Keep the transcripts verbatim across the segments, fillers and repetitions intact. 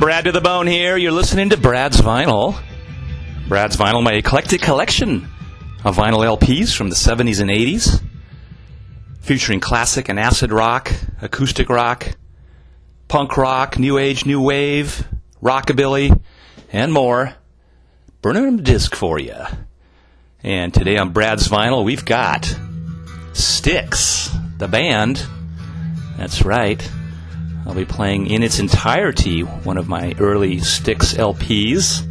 Brad to the Bone here. You're listening to Brad's Vinyl. Brad's Vinyl, my eclectic collection of vinyl L Ps from the seventies and eighties, featuring classic and acid rock, acoustic rock, punk rock, new age, new wave, rockabilly, and more. Burning them disc for you. And today on Brad's Vinyl, we've got Styx, the band. That's right. I'll be playing in its entirety one of my early Styx L Ps.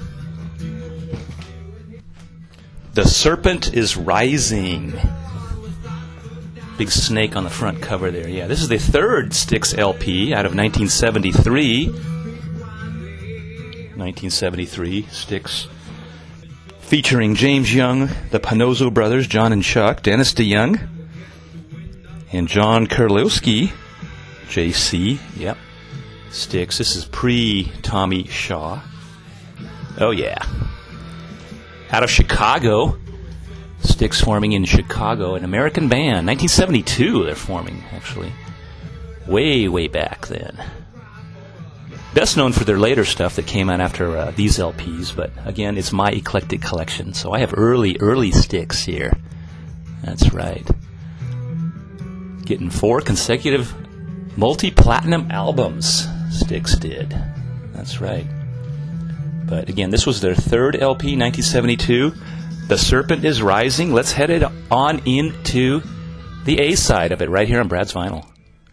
The Serpent is Rising. Big snake on the front cover there. Yeah, this is the third Styx L P out of nineteen seventy-three. nineteen seventy-three, Styx. Featuring James Young, the Panozzo brothers, John and Chuck, Dennis DeYoung, and John Kurlowski. J C, yep. Styx. This is pre-Tommy Shaw. Oh, yeah. Out of Chicago. Styx forming in Chicago. An American band. nineteen seventy-two they're forming, actually. Way, way back then. Best known for their later stuff that came out after uh, these L Ps, but again, it's my eclectic collection. So I have early, early Styx here. That's right. Getting four consecutive multi-platinum albums, Styx did. That's right. But again, this was their third L P, nineteen seventy-two. The Serpent is Rising. Let's head it on into the A side of it right here on Brad's Vinyl.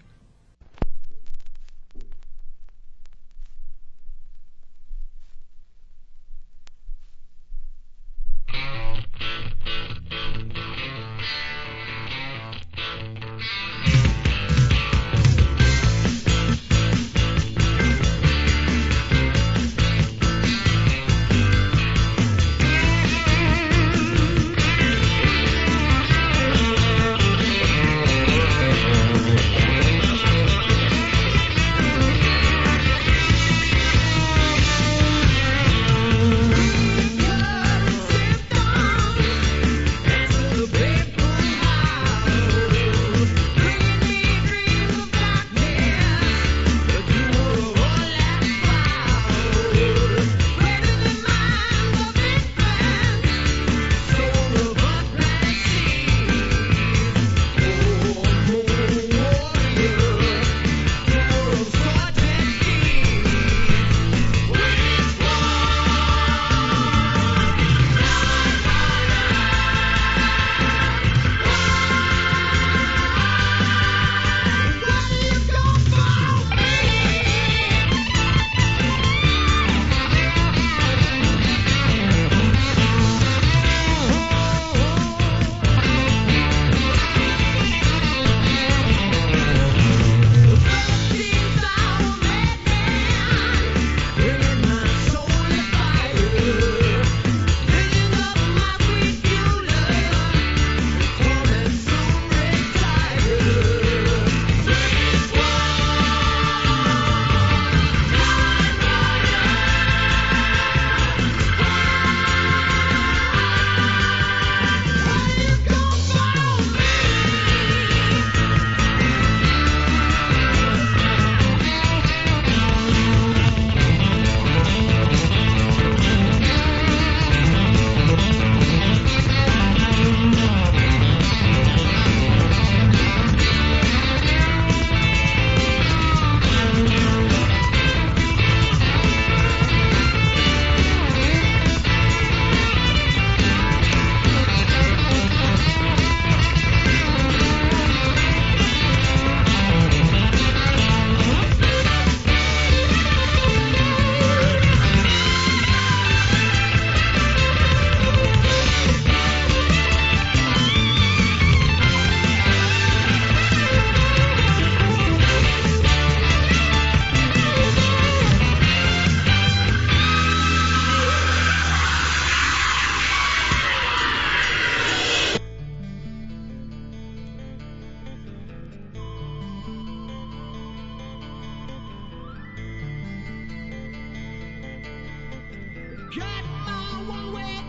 Got my one-way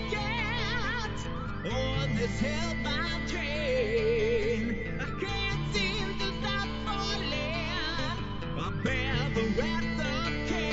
ticket on this hellbound train. I can't seem to stop falling. I bear the wrath of Cain.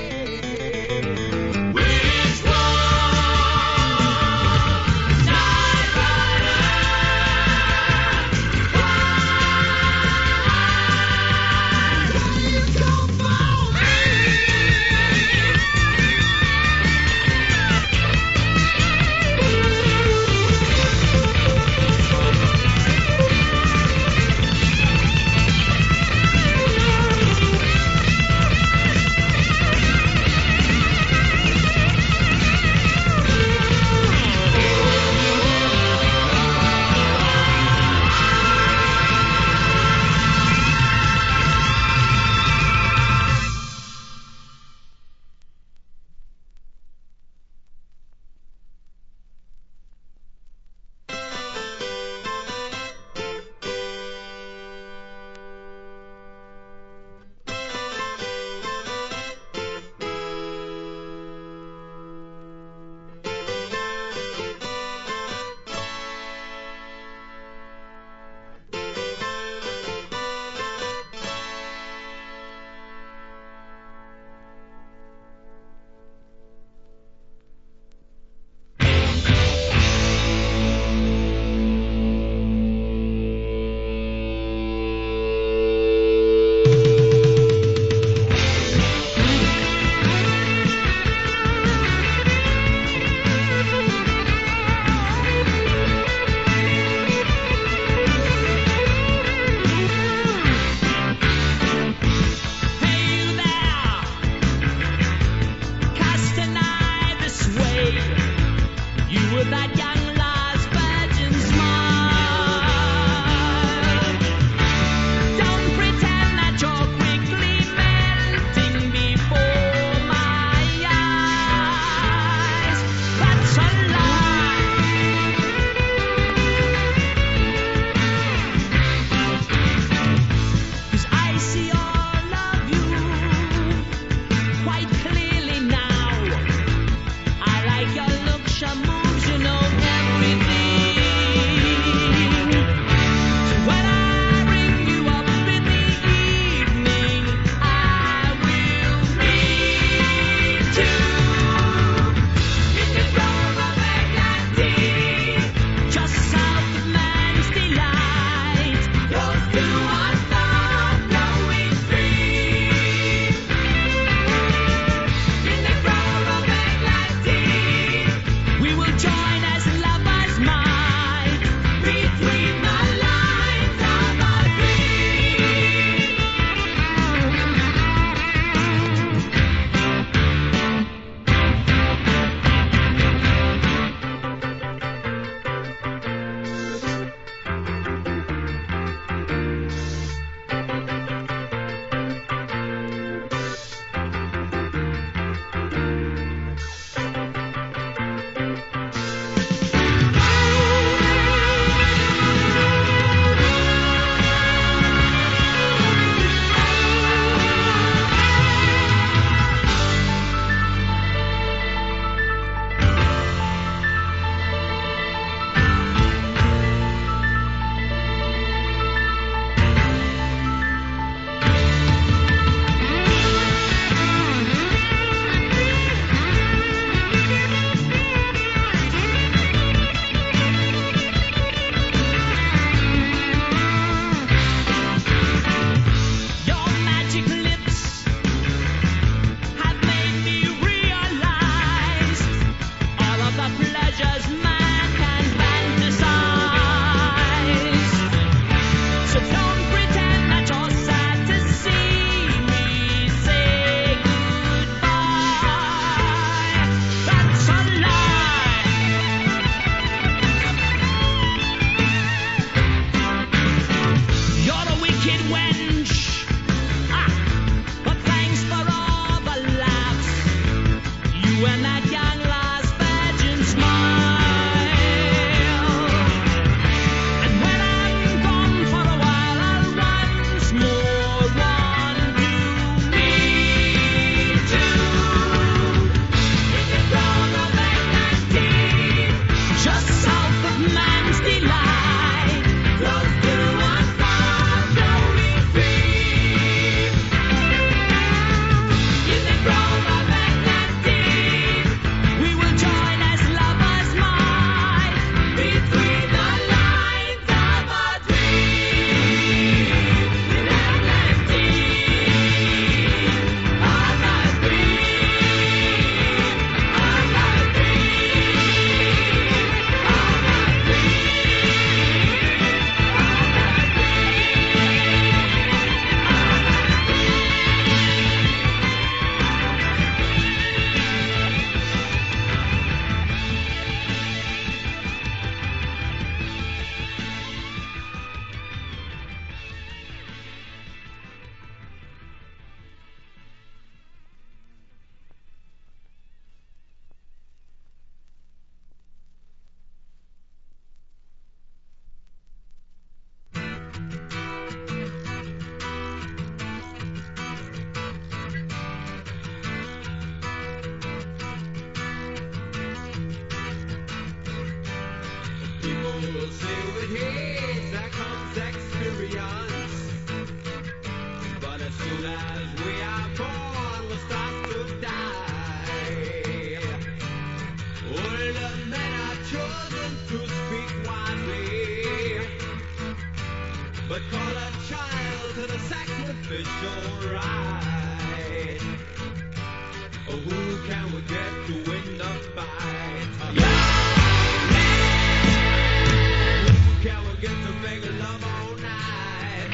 it hates, there comes experience. But as soon as we are born, we start to die. Older men are chosen to speak wisely, but call a child to the sacrificial rite. Oh, who can we get to win the fight? Young man! Who can we get to make love all night?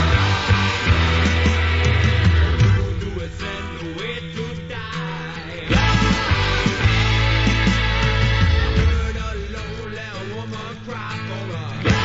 Who do we send away to die? Heard a lonely woman cry for a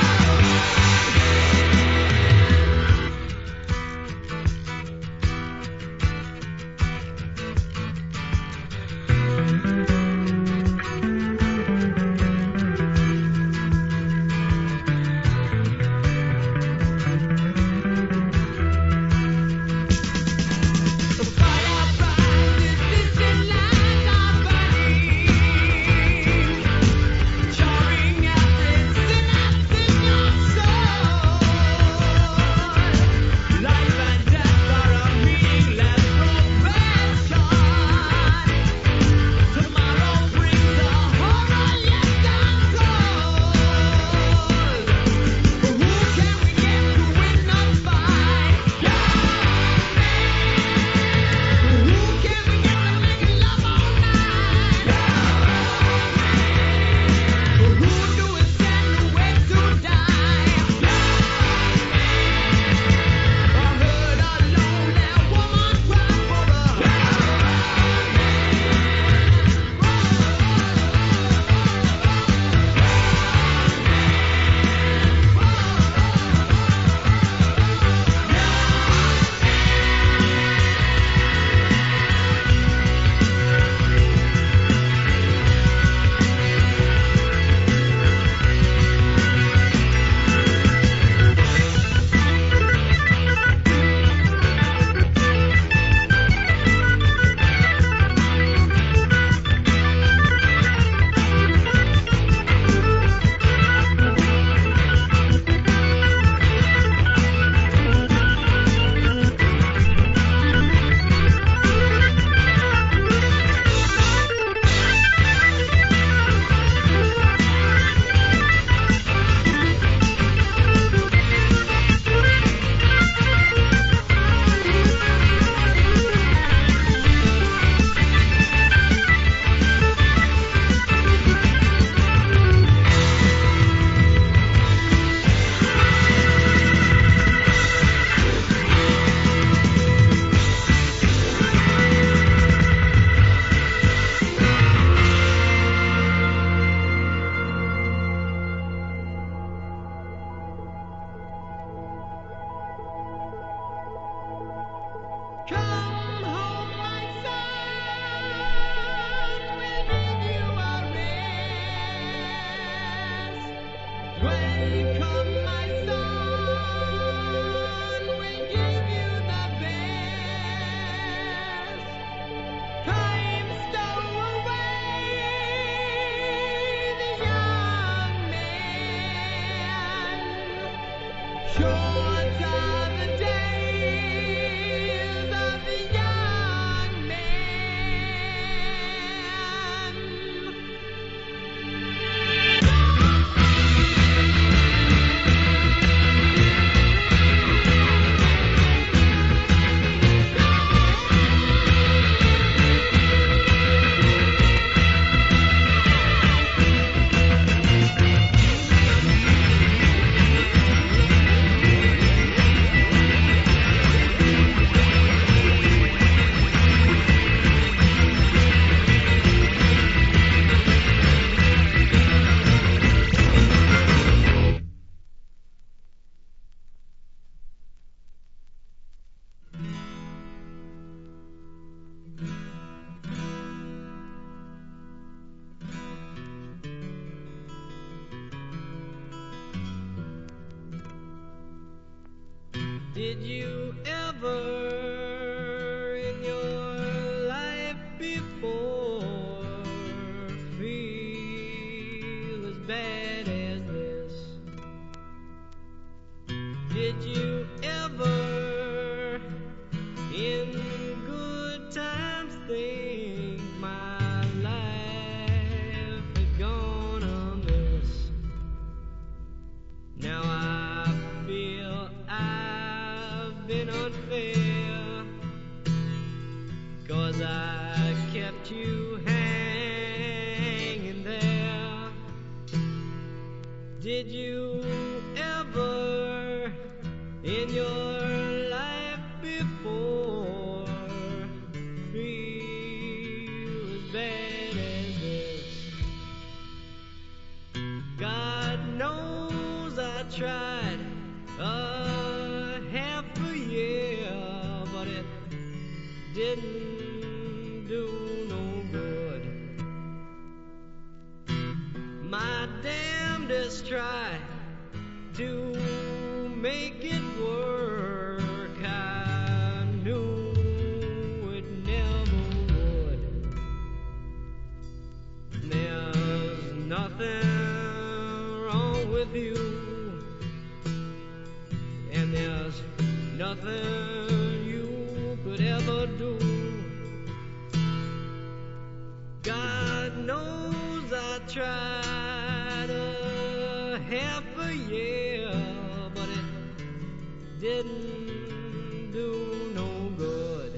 Come home, my son, we'll give you a rest. When come, my son, we'll give you the best. Time stole away the young man. Short are the days of the young man. Did you ever in your life before feel as bad as this? 'cause I kept you hanging there. Did you ever in your life before feel as bad as this? God knows I tried a half a year, but it didn't do no good. My damnedest try to make it work. I knew it never would. There's nothing wrong with you, and there's nothing you could ever do. God knows I tried a half a year, but it didn't do no good.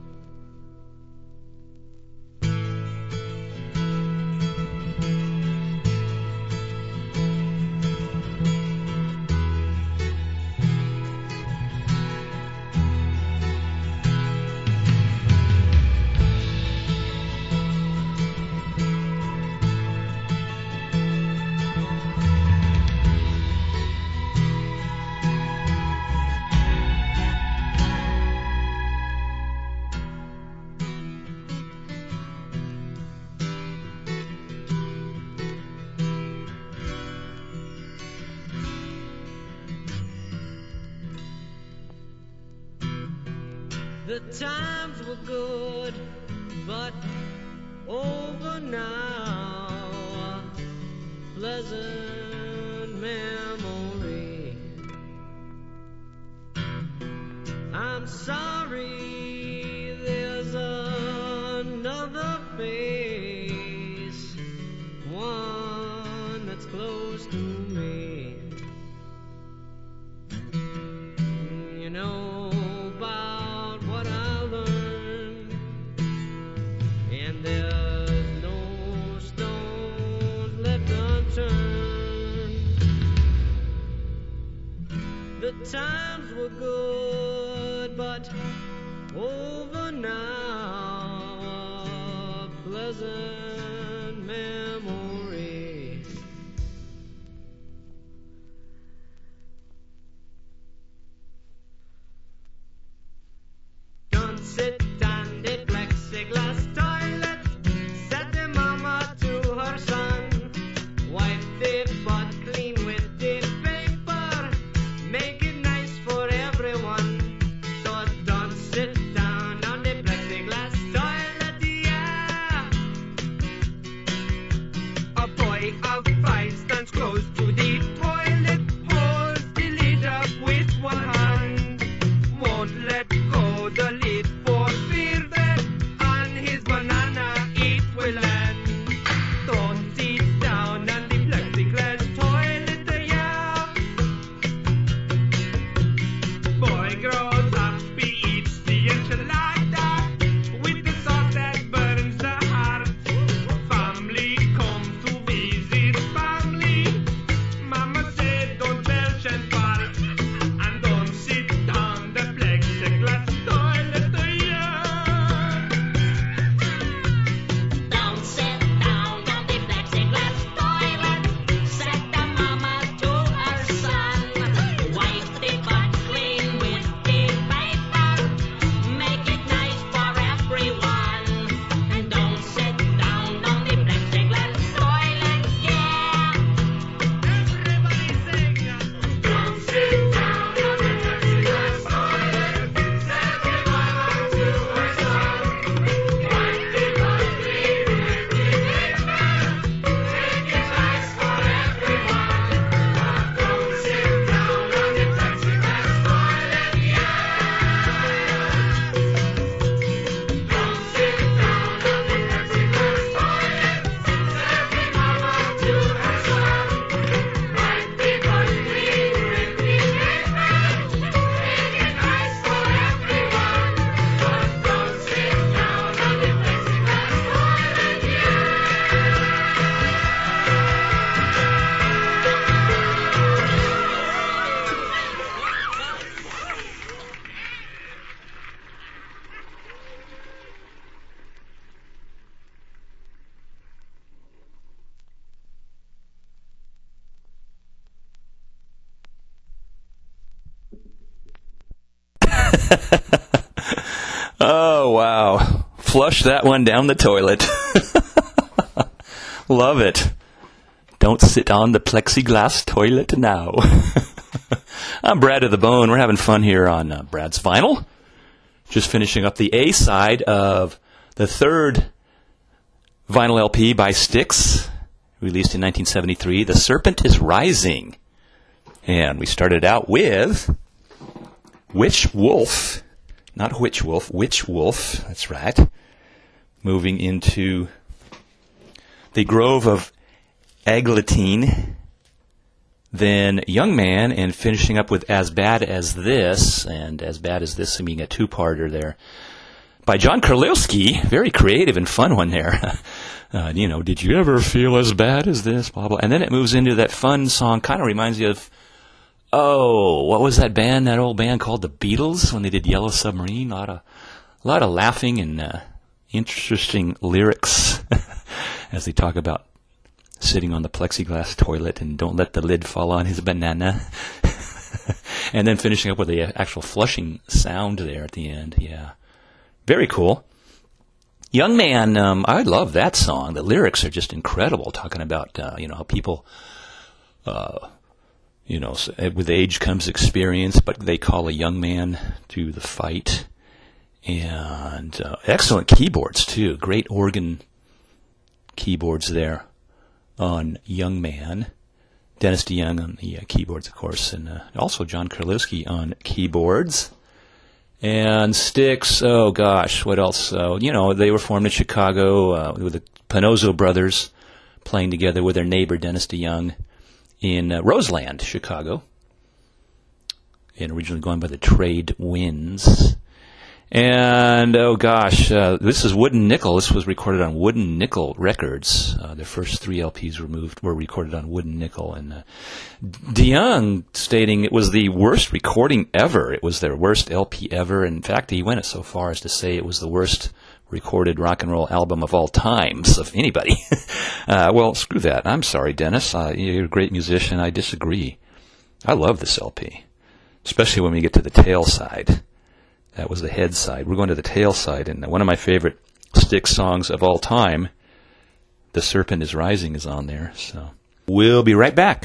The times were good, but over now. A pleasant memory. I'm sorry there's another face, one that's close to me. You know about what I learned, and there's no stone left unturned. The times were good, but over now. A pleasant memory. Don't sit on the plexiglass toilet, said the mama to her son. Wipe the butt clean with the paper, make it nice for everyone. So don't sit down on the plexiglass toilet, yeah. A boy of five stands close to the toilet, holds the lid up with one hand, won't let go the lid for fear that on his banana it will land. Don't sit down on the plexiglass toilet, yeah. Boy grows up, he eats the enchilada with the sauce that burns the heart. Family comes to visit Oh, wow. Flush that one down the toilet. Love it. Don't sit on the plexiglass toilet now. I'm Brad of the Bone. We're having fun here on uh, Brad's Vinyl. Just finishing up the A side of the third vinyl L P by Styx, released in nineteen seventy-three, The Serpent is Rising. And we started out with Witch Wolf. Not Witch Wolf, Witch Wolf. That's right. Moving into The Grove of Eglantine. Then Young Man, and finishing up with As Bad as This, and As Bad as This being a two-parter there, by John Karlowski. Very creative and fun one there. uh, you know, did you ever feel as bad as this? Blah, blah. And then it moves into that fun song, kind of reminds you of, oh, what was that band, that old band called the Beatles, when they did Yellow Submarine? A lot of, a lot of laughing and uh, interesting lyrics as they talk about sitting on the plexiglass toilet and don't let the lid fall on his banana. And then finishing up with the actual flushing sound there at the end. Yeah. Very cool. Young Man, um, I love that song. The lyrics are just incredible, talking about, uh, you know, how people, uh, you know, with age comes experience, but they call a young man to the fight. And uh, excellent keyboards, too. Great organ keyboards there on Young Man. Dennis DeYoung on the uh, keyboards, of course, and uh, also John Karlowski on keyboards. And Styx, oh gosh, what else? Uh, you know, they were formed in Chicago uh, with the Panozzo brothers playing together with their neighbor Dennis DeYoung in uh, Roseland, Chicago. And originally going by the Trade Winds. And, oh gosh, uh, this is Wooden Nickel. This was recorded on Wooden Nickel Records. Uh, their first three L Ps were, moved, were recorded on Wooden Nickel. And uh, DeYoung stating it was the worst recording ever. It was their worst L P ever. In fact, he went so far as to say it was the worst recorded rock and roll album of all times of anybody. uh, well, screw that. I'm sorry, Dennis. Uh, you're a great musician. I disagree. I love this L P, especially when we get to the tail side. That was the head side. We're going to the tail side, and one of my favorite Styx songs of all time, The Serpent is Rising, is on there. So we'll be right back.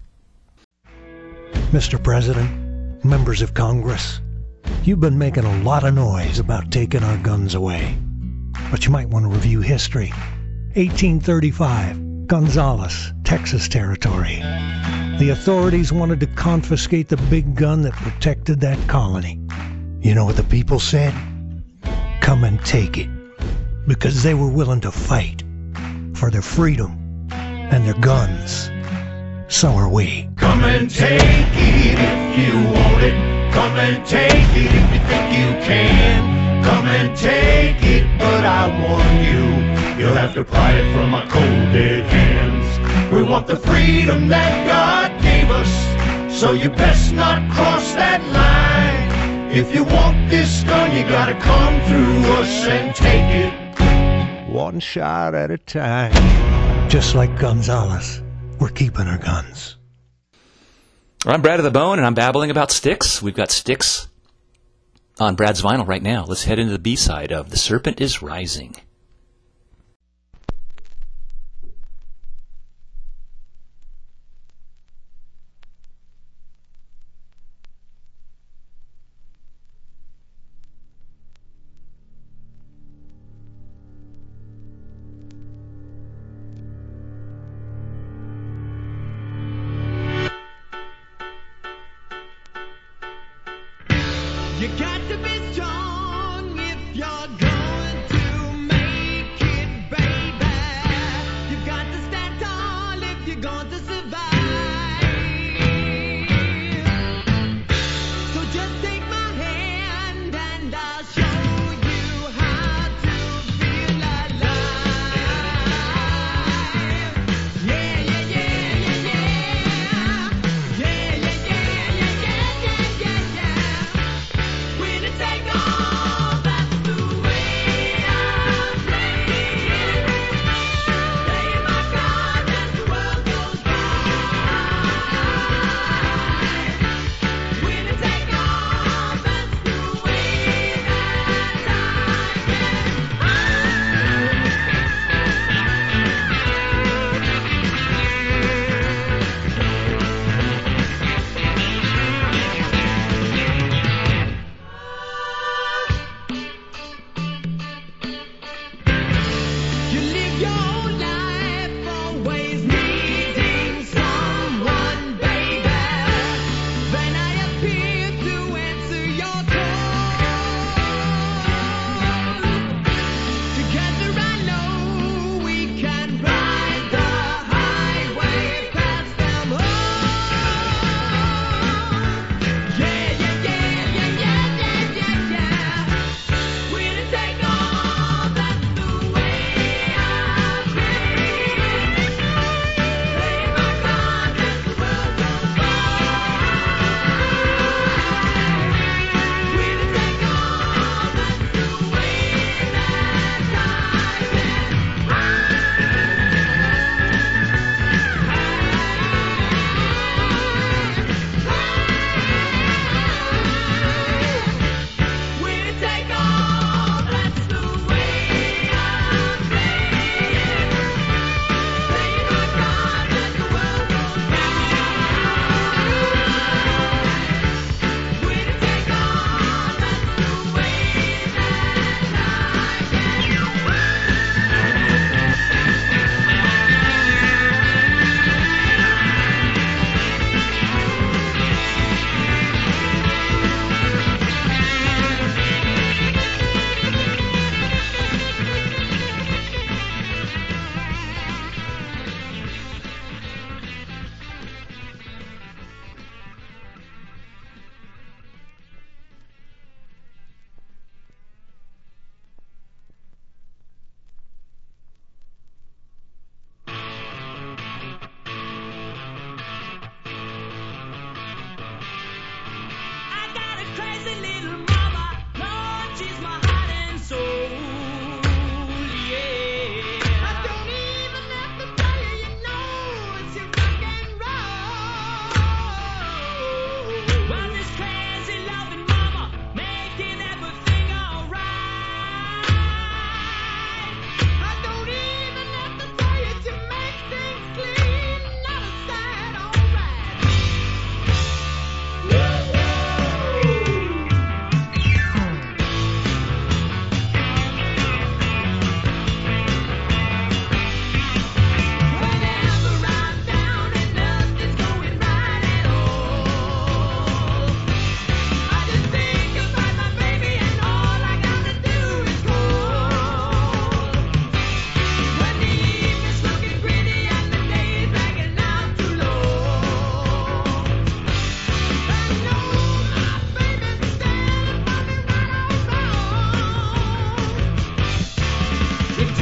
Mister President, members of Congress, you've been making a lot of noise about taking our guns away. But you might want to review history. eighteen thirty-five, Gonzales, Texas Territory. The authorities wanted to confiscate the big gun that protected that colony. You know what the people said? Come and take it. Because they were willing to fight for their freedom and their guns. So are we. Come and take it if you want it. Come and take it if you think you can. Come and take it, but I warn you, you'll have to pry it from my cold dead hands. We want the freedom that God gave us, so you best not cross that line. If you want this gun, you gotta come through us and take it one shot at a time. Just like Gonzales, we're keeping our guns. I'm Brad of the Bone, and I'm babbling about Styx. We've got Styx on Brad's Vinyl right now. Let's head into the B-side of The Serpent is Rising. You got to be strong if you're going to make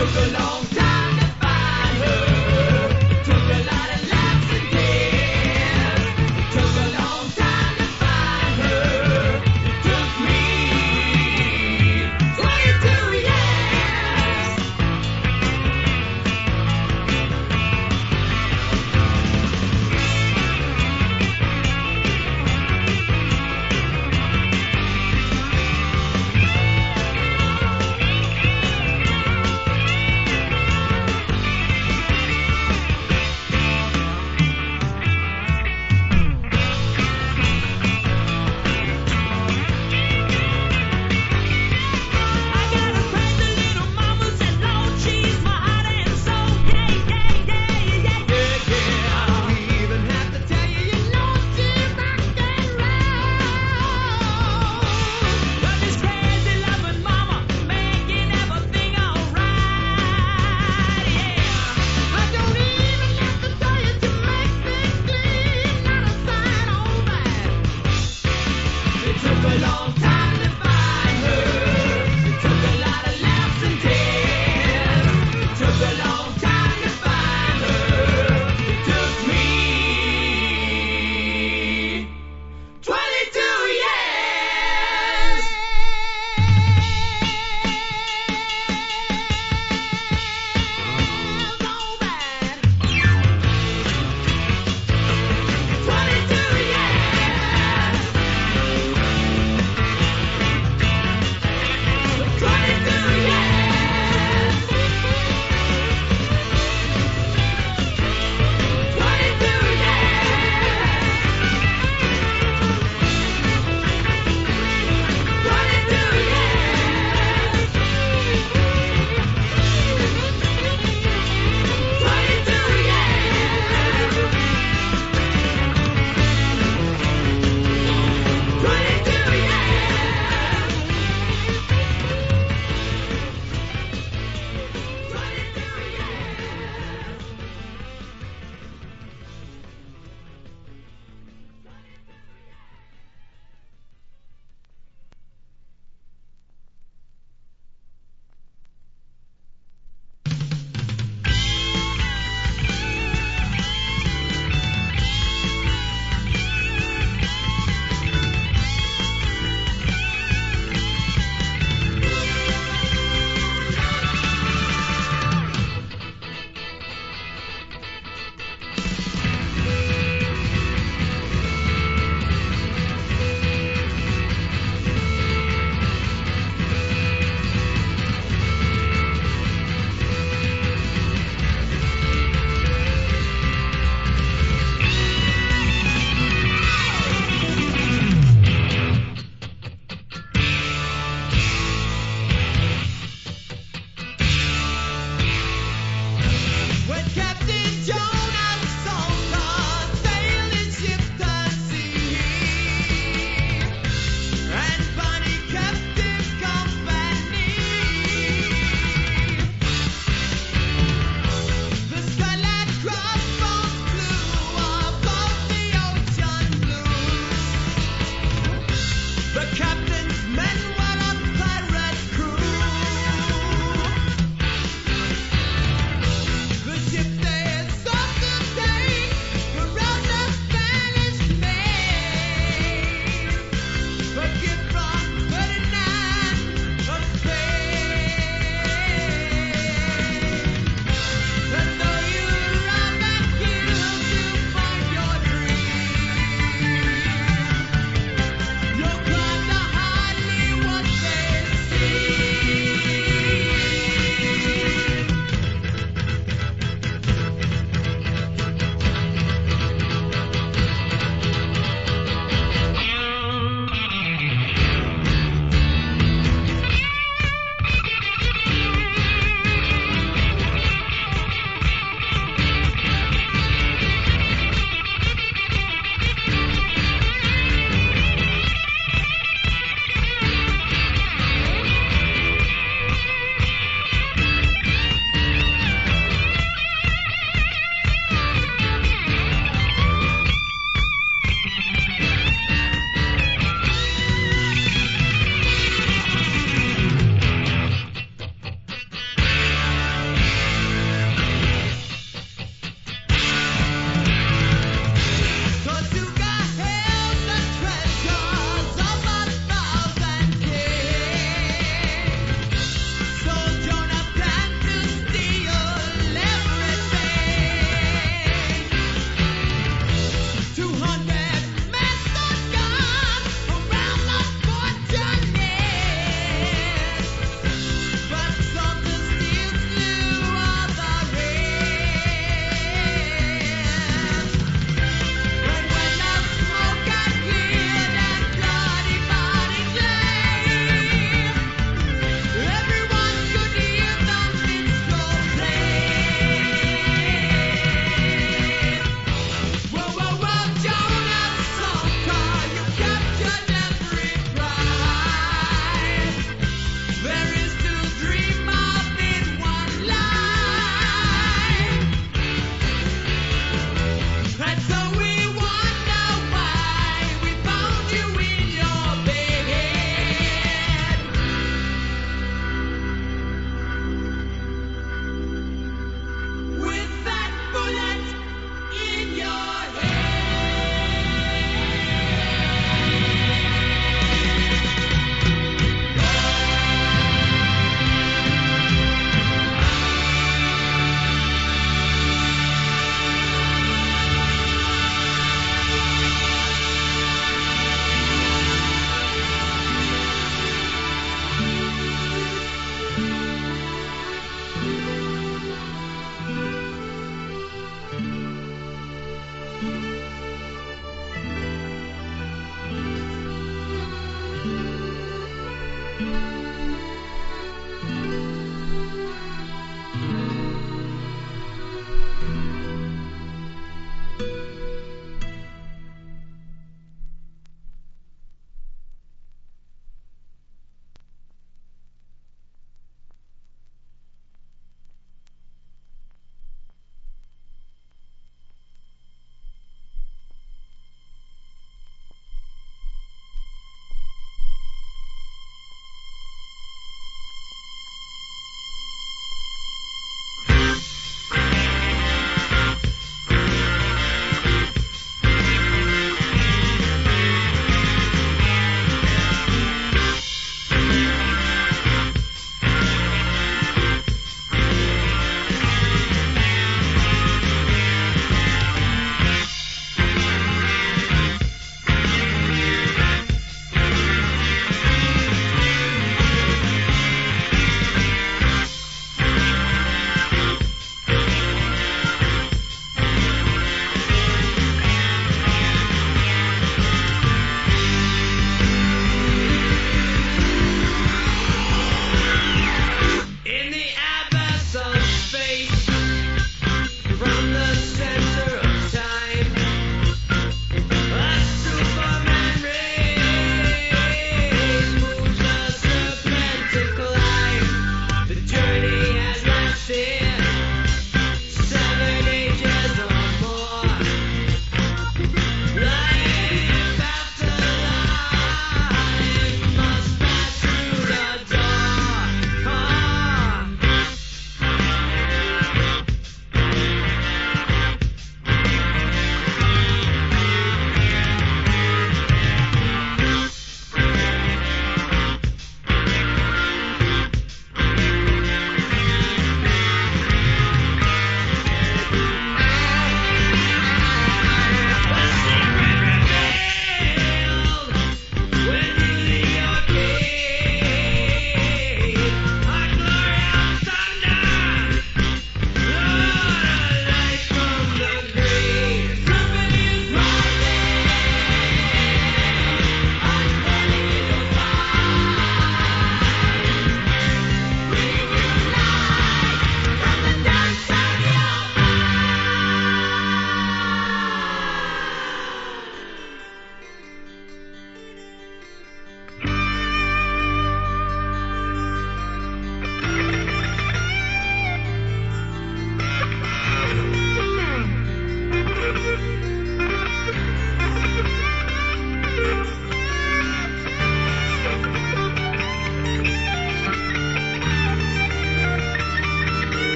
Took a long time to find her. Took a lot of laughs and tears. Took a long time to find her. It took me twenty-two years.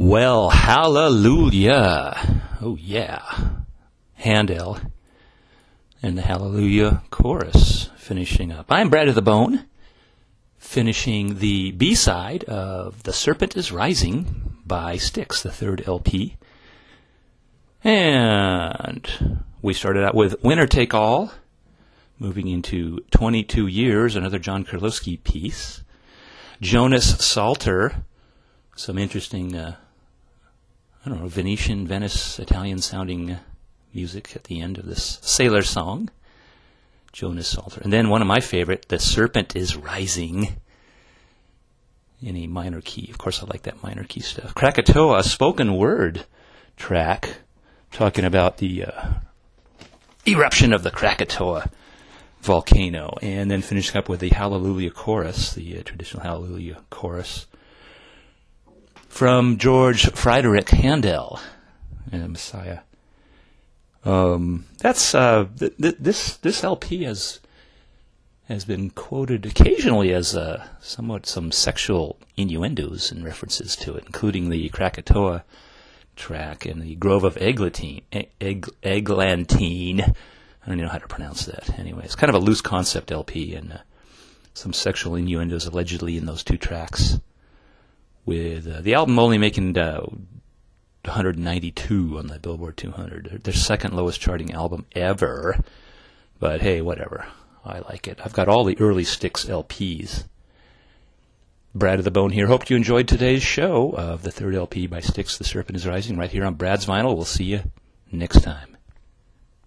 Well, hallelujah. Oh, yeah. Handel and the Hallelujah Chorus finishing up. I'm Brad of the Bone, finishing the B-side of The Serpent is Rising by Styx, the third L P. And we started out with Winner Take All, moving into twenty-two years, another John Kurlowski piece. Jonas Salter, some interesting, uh, I don't know, Venetian, Venice, Italian-sounding music at the end of this sailor song. Jonas Salter. And then one of my favorite, The Serpent is Rising, in a minor key. Of course, I like that minor key stuff. Krakatoa, spoken word track, talking about the uh, eruption of the Krakatoa volcano, and then finishing up with the Hallelujah Chorus, the uh, traditional Hallelujah Chorus, from George Friedrich Handel, uh, Messiah. Um, that's uh, th- th- this this L P has has been quoted occasionally as uh, somewhat some sexual innuendos and references to it, including the Krakatoa track and the Grove of Eglantine. Egg, Eglantine. I don't even know how to pronounce that. Anyway, it's kind of a loose concept L P, and uh, some sexual innuendos allegedly in those two tracks, with uh, the album only making uh, one hundred ninety-two on the Billboard two hundred. Their second lowest charting album ever. But hey, whatever. I like it. I've got all the early Styx L Ps. Brad of the Bone here. Hope you enjoyed today's show of the third L P by Styx, The Serpent is Rising, right here on Brad's Vinyl. We'll see you next time.